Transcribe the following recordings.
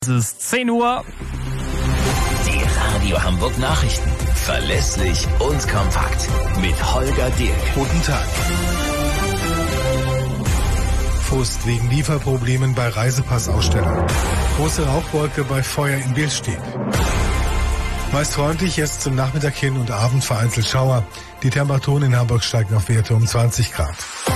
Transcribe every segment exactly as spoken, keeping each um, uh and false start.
Es ist zehn Uhr. Die Radio Hamburg Nachrichten. Verlässlich und kompakt. Mit Holger Dirk. Guten Tag. Frust wegen Lieferproblemen bei Reisepassausstellern. Große Rauchwolke bei Feuer in Bilstedt. Meist freundlich, jetzt zum Nachmittag hin und Abend vereinzelt Schauer. Die Temperaturen in Hamburg steigen auf Werte um zwanzig Grad.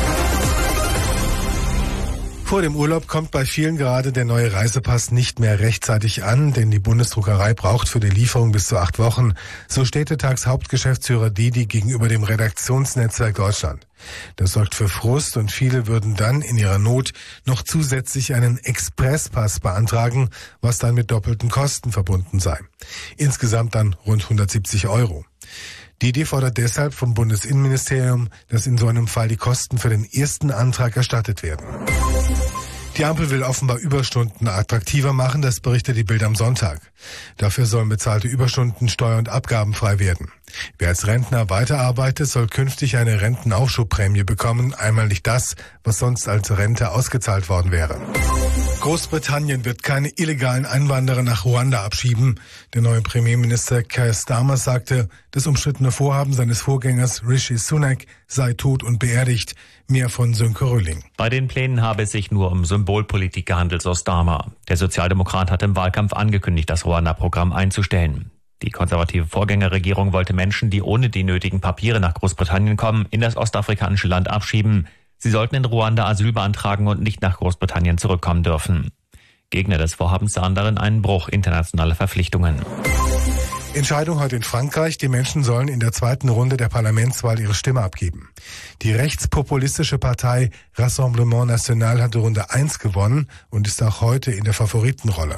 Vor dem Urlaub kommt bei vielen gerade der neue Reisepass nicht mehr rechtzeitig an, denn die Bundesdruckerei braucht für die Lieferung bis zu acht Wochen, so Städtetags Hauptgeschäftsführer Didi gegenüber dem Redaktionsnetzwerk Deutschland. Das sorgt für Frust und viele würden dann in ihrer Not noch zusätzlich einen Expresspass beantragen, was dann mit doppelten Kosten verbunden sei. Insgesamt dann rund hundertsiebzig Euro. Didi fordert deshalb vom Bundesinnenministerium, dass in so einem Fall die Kosten für den ersten Antrag erstattet werden. Die Ampel will offenbar Überstunden attraktiver machen, das berichtet die Bild am Sonntag. Dafür sollen bezahlte Überstunden steuer- und abgabenfrei werden. Wer als Rentner weiterarbeitet, soll künftig eine Rentenaufschubprämie bekommen, einmal nicht das, was sonst als Rente ausgezahlt worden wäre. Großbritannien wird keine illegalen Einwanderer nach Ruanda abschieben. Der neue Premierminister Keir Starmer sagte, das umstrittene Vorhaben seines Vorgängers Rishi Sunak sei tot und beerdigt. Mehr von Sönke Rölling. Bei den Plänen habe es sich nur um Symbolpolitik gehandelt, so Starmer. Der Sozialdemokrat hat im Wahlkampf angekündigt, das Ruanda-Programm einzustellen. Die konservative Vorgängerregierung wollte Menschen, die ohne die nötigen Papiere nach Großbritannien kommen, in das ostafrikanische Land abschieben. Sie sollten in Ruanda Asyl beantragen und nicht nach Großbritannien zurückkommen dürfen. Gegner des Vorhabens sahen darin einen Bruch internationaler Verpflichtungen. Entscheidung heute in Frankreich. Die Menschen sollen in der zweiten Runde der Parlamentswahl ihre Stimme abgeben. Die rechtspopulistische Partei Rassemblement National hatte Runde eins gewonnen und ist auch heute in der Favoritenrolle.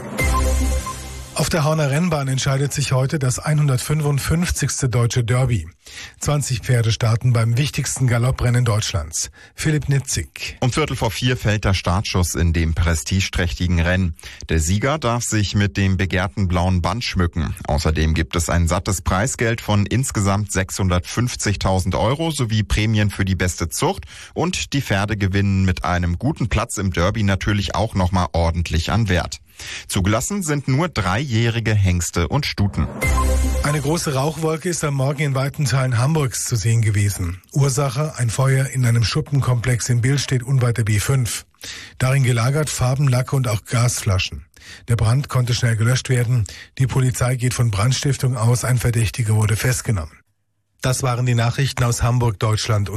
Auf der Horner Rennbahn entscheidet sich heute das hundertfünfundfünfzigste Deutsche Derby. zwanzig Pferde starten beim wichtigsten Galopprennen Deutschlands. Philipp Nitzig. Um Viertel vor vier fällt der Startschuss in dem prestigeträchtigen Rennen. Der Sieger darf sich mit dem begehrten blauen Band schmücken. Außerdem gibt es ein sattes Preisgeld von insgesamt sechshundertfünfzigtausend Euro sowie Prämien für die beste Zucht. Und die Pferde gewinnen mit einem guten Platz im Derby natürlich auch nochmal ordentlich an Wert. Zugelassen sind nur dreijährige Hengste und Stuten. Eine große Rauchwolke ist am Morgen in weiten Teilen Hamburgs zu sehen gewesen. Ursache ein Feuer in einem Schuppenkomplex in Bilstedt unweit der B fünf. Darin gelagert Farben, Lacke und auch Gasflaschen. Der Brand konnte schnell gelöscht werden. Die Polizei geht von Brandstiftung aus, ein Verdächtiger wurde festgenommen. Das waren die Nachrichten aus Hamburg, Deutschland und